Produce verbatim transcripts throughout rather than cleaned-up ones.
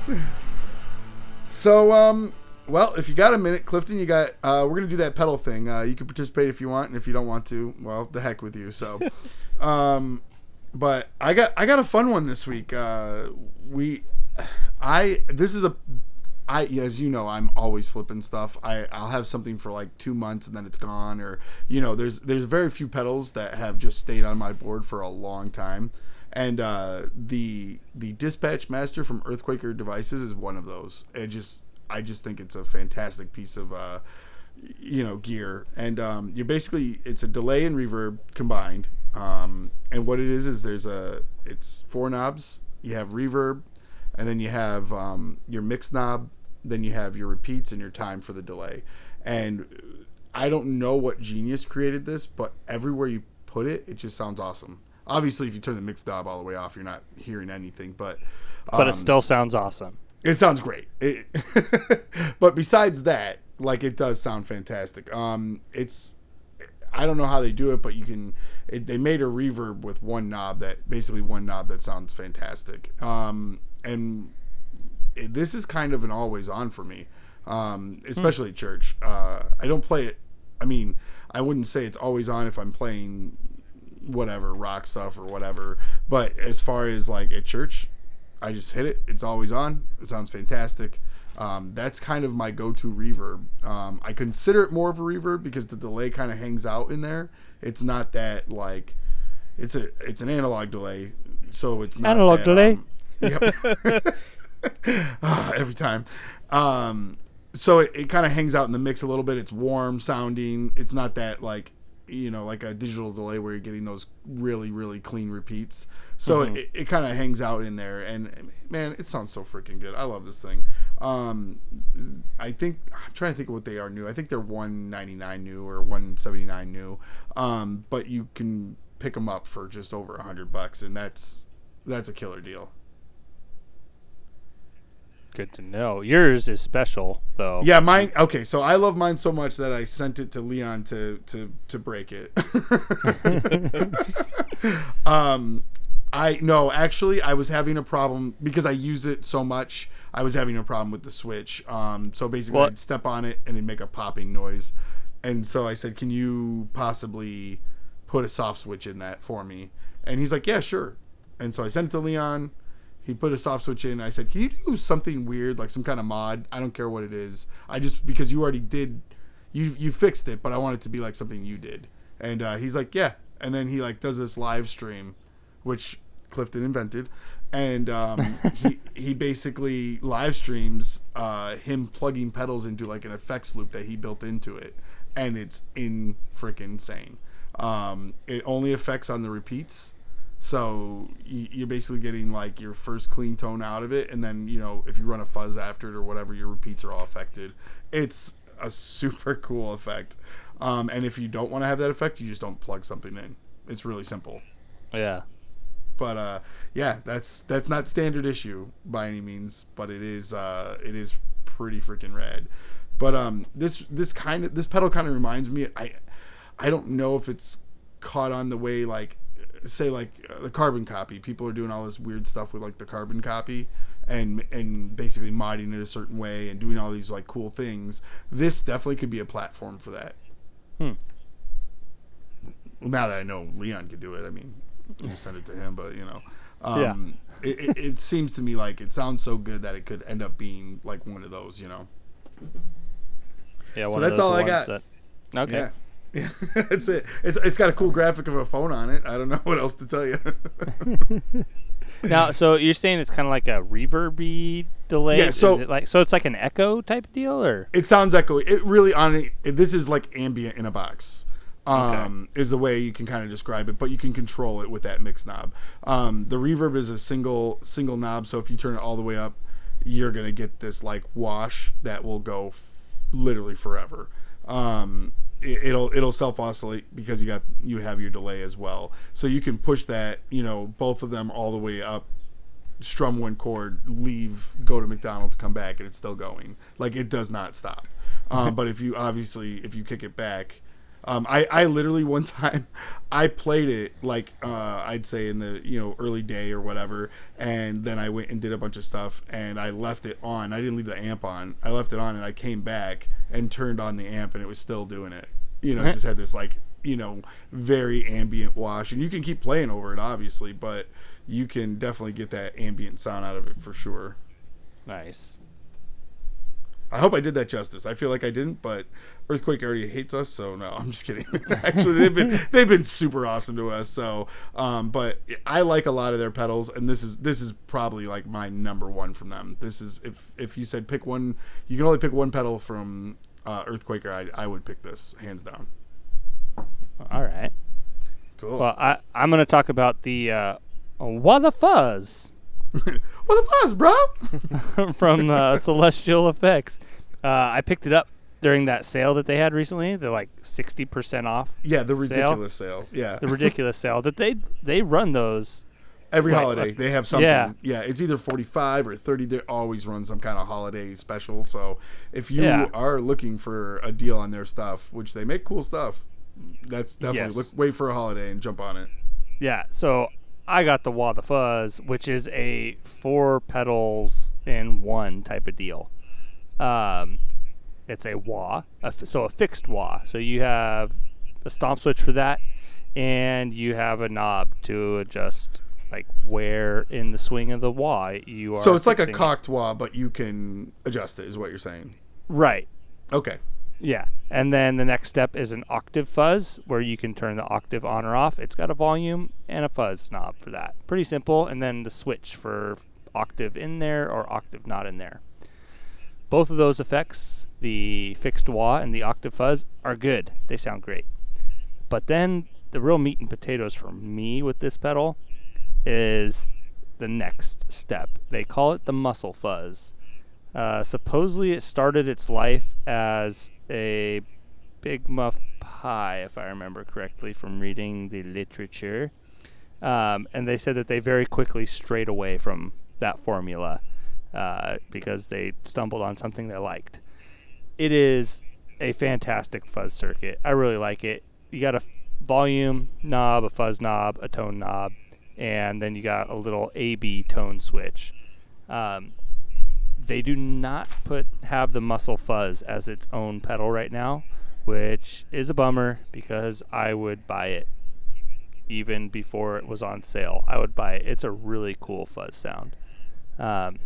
So, um, well, if you got a minute, Clifton, you got. Uh, we're gonna do that pedal thing. Uh, you can participate if you want, and if you don't want to, well, the heck with you. So, um, but I got I got a fun one this week. Uh, we, I this is a. I, as you know, I'm always flipping stuff. I, I'll have something for like two months and then it's gone, or you know, there's there's very few pedals that have just stayed on my board for a long time, and uh, the the Dispatch Master from Earthquaker Devices is one of those. It just I just think it's a fantastic piece of uh, you know gear, and um, you're basically it's a delay and reverb combined, um, and what it is is there's a it's four knobs. You have reverb, and then you have um, your mix knob. Then you have your repeats and your time for the delay. And I don't know what genius created this, but everywhere you put it, it just sounds awesome. Obviously, if you turn the mix knob all the way off, you're not hearing anything. But um, but it still sounds awesome. It sounds great. It, but besides that, like it does sound fantastic. Um, it's I don't know how they do it, but you can. It, they made a reverb with one knob that basically one knob that sounds fantastic. Um, and this is kind of an always on for me, um, especially at church. Uh, I don't play it. I mean, I wouldn't say it's always on if I'm playing whatever rock stuff or whatever. But as far as like at church, I just hit it. It's always on. It sounds fantastic. Um, that's kind of my go-to reverb. Um, I consider it more of a reverb because the delay kind of hangs out in there. It's not that like it's a it's an analog delay, so it's not analog that, delay. Um, yep. oh, every time. Um, so it, it kind of hangs out in the mix a little bit. It's warm sounding. It's not that like, you know, like a digital delay where you're getting those really, really clean repeats. So mm-hmm. it, it kind of hangs out in there. And man, it sounds so freaking good. I love this thing. Um, I think, I'm trying to think of what they are new. I think they're one ninety-nine new or one seventy-nine new. Um, but you can pick them up for just over a hundred bucks. And that's, that's a killer deal. Good to know. Yours is special, though. Yeah, mine. Okay, so I love mine so much that I sent it to Leon to to to break it. um, I no, actually, I was having a problem because I use it so much. I was having a problem with the switch. Um, so basically, what? I'd step on it and it'd make a popping noise, and so I said, "Can you possibly put a soft switch in that for me?" And he's like, "Yeah, sure." And so I sent it to Leon. He put a soft switch in. I said, "Can you do something weird, like some kind of mod? I don't care what it is. I just because you already did, you you fixed it, but I want it to be like something you did." And uh, he's like, "Yeah." And then he like does this live stream, which Clifton invented, and um, he he basically live streams uh, him plugging pedals into like an effects loop that he built into it, and it's in freaking insane. Um, it only affects on the repeats. So you're basically getting like your first clean tone out of it, and then you know if you run a fuzz after it or whatever, your repeats are all affected. It's a super cool effect, um, and if you don't want to have that effect, you just don't plug something in. It's really simple. Yeah. But uh, yeah, that's that's not standard issue by any means, but it is uh, it is pretty freaking rad. But um, this this kind of this pedal kind of reminds me. I I don't know if it's caught on the way like. Say like uh, the carbon copy. People are doing all this weird stuff with like the carbon copy and and basically modding it a certain way and doing all these like cool things. This definitely could be a platform for that. Hmm. Now that I know Leon could do it, I mean, you just send it to him, but you know, um, yeah. it, it, it seems to me like it sounds so good that it could end up being like one of those, you know. Yeah. One so of that's those all I ones got. That, okay. Yeah. Yeah, that's it. It's it's got a cool graphic of a phone on it. I don't know what else to tell you. Now, so you're saying it's kind of like a reverby delay? Yeah. So is it like so it's like an echo type of deal, or it sounds echoey. It really on it. This is like ambient in a box. Um, okay. Is the way you can kind of describe it, but you can control it with that mix knob. Um, the reverb is a single single knob, so if you turn it all the way up, you're gonna get this like wash that will go f- literally forever. Um, It'll it'll self oscillate because you got you have your delay as well, so you can push that you know both of them all the way up, strum one chord, leave, go to McDonald's, come back, and it's still going. Like it does not stop. Um, but if you obviously if you kick it back, Um, I, I literally one time I played it like uh, I'd say in the you know early day or whatever, and then I went and did a bunch of stuff and I left it on. I didn't leave the amp on. I left it on and I came back and turned on the amp and it was still doing it. You know, it just had this like you know very ambient wash, and you can keep playing over it obviously, but you can definitely get that ambient sound out of it for sure. Nice. I hope I did that justice. I feel like I didn't, but Earthquake already hates us, so no, I'm just kidding. Actually, they've been they've been super awesome to us. So, um, but I like a lot of their pedals, and this is this is probably like my number one from them. This is if if you said pick one, you can only pick one pedal from uh, Earthquaker. I I would pick this hands down. All right. Cool. Well, I I'm gonna talk about the uh, What the Fuzz. What the fuzz, bro? From uh, Celestial Effects. Uh, I picked it up during that sale that they had recently. They're like sixty percent off. Yeah, the ridiculous sale. sale. Yeah, the ridiculous sale that they they run those every like, holiday. like, they have something. Yeah. yeah, it's either forty-five or thirty. They always run some kind of holiday special. So if you Yeah. are looking for a deal on their stuff, which they make cool stuff, that's definitely Yes. look, wait for a holiday and jump on it. Yeah, so I got the Wah the Fuzz, which is a four pedals in one type of deal. Um, it's a wah, a f- so a fixed wah. So you have a stomp switch for that, and you have a knob to adjust like where in the swing of the wah you are. So it's like a fixing it. cocked wah, but you can adjust it, is what you're saying. Right. Okay. Yeah, and then the next step is an octave fuzz, where you can turn the octave on or off. It's got a volume and a fuzz knob for that. Pretty simple, and then the switch for octave in there or octave not in there. Both of those effects, the fixed wah and the octave fuzz, are good. They sound great. But then the real meat and potatoes for me with this pedal is the next step. They call it the muscle fuzz. Uh, supposedly it started its life as a Big Muff Pie, if I remember correctly from reading the literature. Um, and they said that they very quickly strayed away from that formula uh, because they stumbled on something they liked. It is a fantastic fuzz circuit. I really like it. You got a f- volume knob, a fuzz knob, a tone knob, and then you got a little A B tone switch. Um, They do not put have the muscle fuzz as its own pedal right now, which is a bummer because I would buy it even before it was on sale. I would buy it. It's a really cool fuzz sound. Um,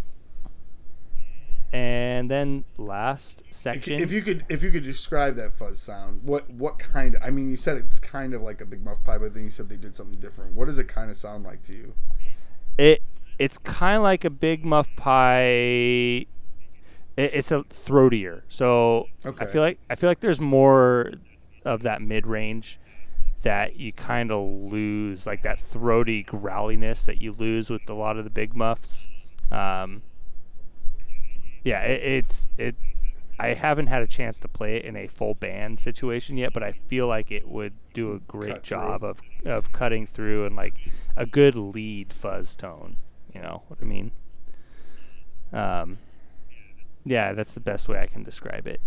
and then last section. If you could, if you could describe that fuzz sound, what what kind? Of, I mean, you said it's kind of like a Big Muff Pie, but then you said they did something different. What does it kind of sound like to you? It it's kind of like a Big Muff Pie. It, it's a throatier, so Okay. I feel like I feel like there's more of that mid range that you kind of lose, like that throaty growliness that you lose with a lot of the Big Muffs. Um, yeah, it, it's it. I haven't had a chance to play it in a full band situation yet, but I feel like it would do a great Cut job through. of of cutting through and like a good lead fuzz tone. You know what I mean? Um, yeah, that's the best way I can describe it.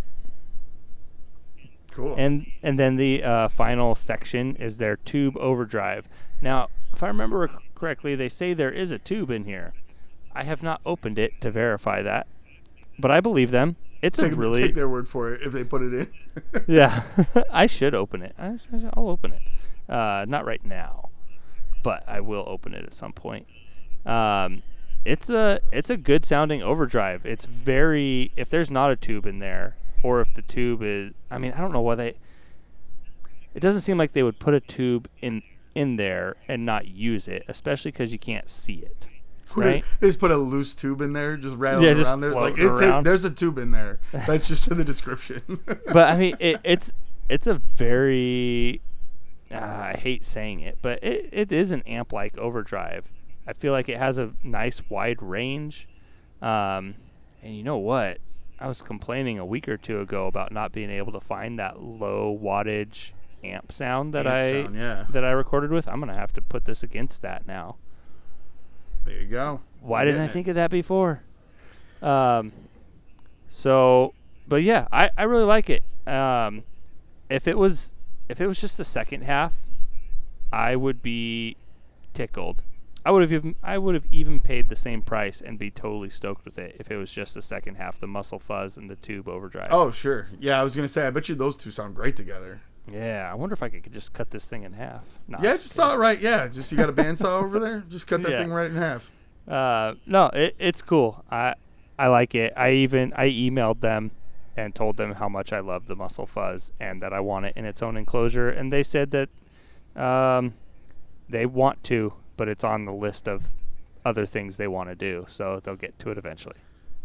Cool. And and then the uh, final section is their tube overdrive. Now, if I remember correctly, they say there is a tube in here. I have not opened it to verify that, but I believe them. It's take, a really take their word for it if they put it in. yeah. I should open it. I, I'll open it. Uh, not right now, but I will open it at some point. Um, it's a it's a good sounding overdrive. It's very, if there's not a tube in there, or if the tube is, I mean, I don't know why they. It doesn't seem like they would put a tube in in there and not use it, especially because you can't see it. Right? They just put a loose tube in there, just rattling Yeah, just around there. It's like floating it's a, around. there's a tube in there. That's just in the description. But I mean, it, it's it's a very. Uh, I hate saying it, but it, it is an amp-like overdrive. I feel like it has a nice wide range. Um, and you know what? I was complaining a week or two ago about not being able to find that low wattage amp sound that Amp I sound, yeah. that I recorded with. I'm gonna have to put this against that now. There you go. Why You're didn't I getting think of that before? Um, so, but yeah, I, I really like it. Um, if it was if it was just the second half, I would be tickled. I would have even I would have even paid the same price and be totally stoked with it if it was just the second half, the Muscle Fuzz and the Tube Overdrive. Oh, sure. Yeah, I was gonna say. I bet you those two sound great together. Yeah, I wonder if I could just cut this thing in half. Nah, yeah, just saw it right. Yeah, just you got a bandsaw over there. Just cut that Yeah. thing right in half. Uh, no, it, it's cool. I I like it. I even I emailed them and told them how much I love the Muscle Fuzz and that I want it in its own enclosure, and they said that um, they want to, but it's on the list of other things they want to do, so they'll get to it eventually.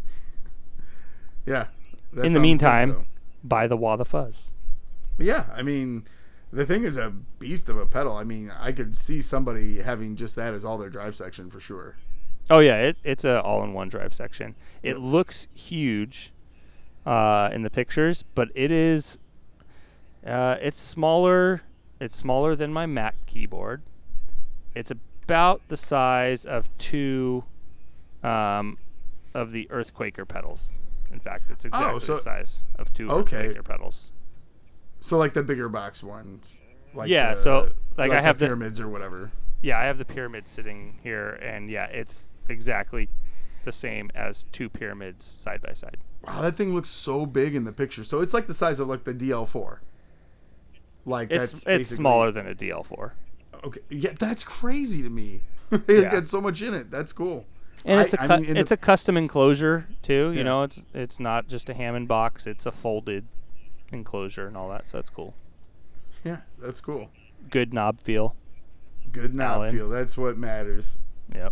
Yeah. that In the sounds meantime, good, though. buy the Wah the Fuzz. Yeah, I mean, the thing is a beast of a pedal. I mean, I could see somebody having just that as all their drive section for sure. Oh yeah, it, it's a all-in-one drive section. It Yep. looks huge uh, in the pictures, but it is uh, it's smaller. It's smaller than my Mac keyboard. It's about the size of two um, of the Earthquaker pedals. In fact, it's exactly Oh, so- the size of two okay. Earthquaker pedals. So like the bigger box ones. Like Yeah, the, so, like, I the have the- pyramids or whatever. Yeah, I have the Pyramid sitting here, and yeah, it's exactly the same as two Pyramids side by side. Wow, that thing looks so big in the picture. So it's like the size of like the D L four. Like It's that's it's basically- smaller than a D L four. Okay, yeah, that's crazy to me. It Yeah. got so much in it. That's cool. And I- it's a I cu- mean, in it's the- a custom enclosure too. You Yeah. know, it's it's not just a Hammond box. It's a folded enclosure and all that. So that's cool. Yeah, that's cool. Good knob feel. Good knob Alan. feel. That's what matters. Yep.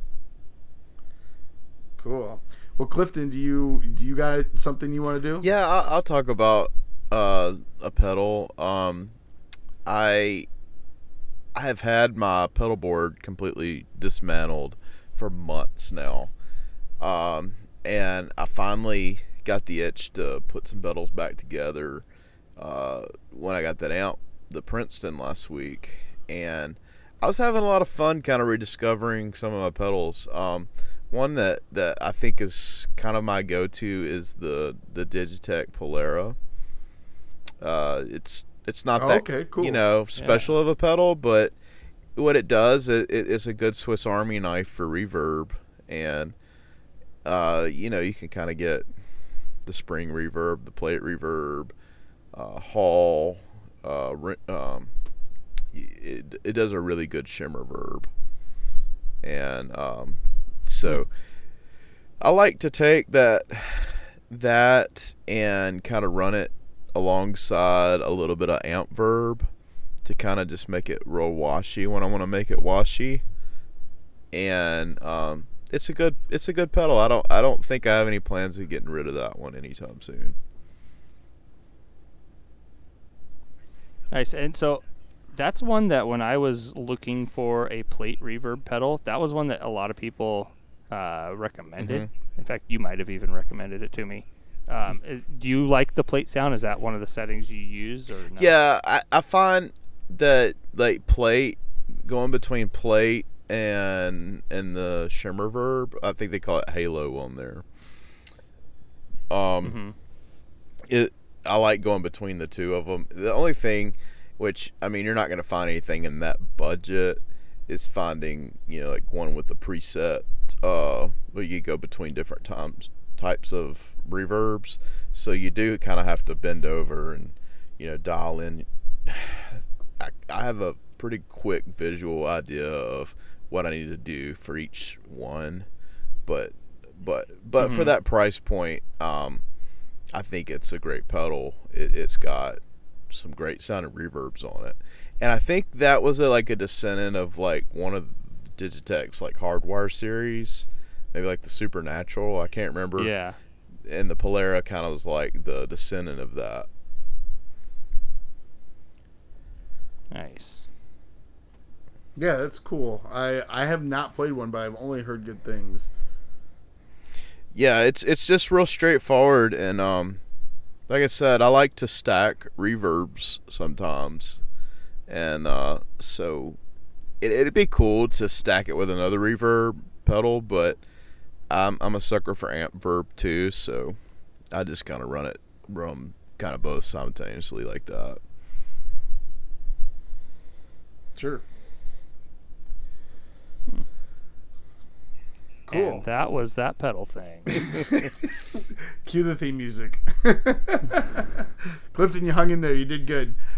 Cool. Well, Clifton, do you do you got something you want to do? Yeah, I'll, I'll talk about uh, a pedal. Um, I I have had my pedal board completely dismantled for months now, um, and I finally got the itch to put some pedals back together uh, when I got that amp, the Princeton, last week, and I was having a lot of fun kind of rediscovering some of my pedals. Um, one that, that I think is kind of my go-to is the the Digitech Polera. Uh, it's it's not Oh, that okay, cool. you know special of a pedal, but what it does it, it is a good Swiss Army knife for reverb, and uh, you know you can kind of get the spring reverb, the plate reverb, uh, Hall. Uh, ri- um, it it does a really good shimmer verb, and um, so I like to take that that and kind of run it alongside a little bit of amp verb to kind of just make it real washy when I want to make it washy, and um, it's a good it's a good pedal. I don't I don't think I have any plans of getting rid of that one anytime soon. Nice. And so that's one that when I was looking for a plate reverb pedal, that was one that a lot of people uh, recommended. Mhm. In fact, you might have even recommended it to me. Um, i- do you like the plate sound? Is that one of the settings you use, or no? Yeah, I, I find that like plate going between plate and and the shimmer verb, I think they call it halo on there. Um, Mhm. it I like going between the two of them. The only thing, which I mean, you're not going to find anything in that budget, is finding you know like one with the preset uh where you go between different times types of reverbs. So you do kind of have to bend over and you know dial in. I, I have a pretty quick visual idea of what I need to do for each one, but but but for Mhm. that price point, um, I think it's a great pedal. It, it's got some great sounding reverbs on it, and I think that was a, like a descendant of like one of Digitech's like Hardwire series, maybe like the Supernatural. I can't remember. Yeah. And the Polera kind of was like the descendant of that. Nice. Yeah, that's cool. I I have not played one, but I've only heard good things. Yeah, it's it's just real straightforward, and um, like I said, I like to stack reverbs sometimes, and uh, so it, it'd be cool to stack it with another reverb pedal, but I'm I'm a sucker for amp verb too, so I just kind of run it run kind of both simultaneously like that. Sure. Cool. And that was that pedal thing. Cue the theme music. Clifton, you hung in there. You did good.